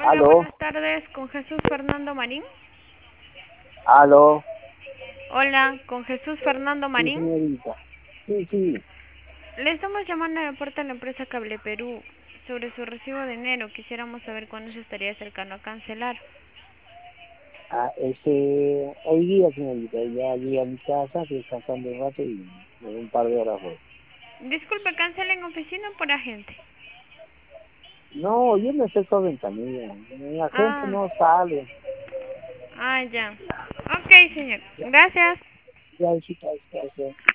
Hola, Aló, buenas tardes, con Jesús Fernando Marín. aló, Hola, con Jesús Fernando sí, Marín. señorita. Sí, sí. Le estamos llamando de parte de la empresa Cable Perú sobre su recibo de enero. Quisiéramos saber cuándo se estaría acercando a cancelar. Hoy día, señorita, ya llegué a mi casa, descansando un rato y en un par de horas voy. Disculpe, ¿cancela en oficina o por agente? No, yo me acerco a ventanilla. La gente Ah, no sale. ya. Ok, señor. Gracias. Ya, chicas, gracias.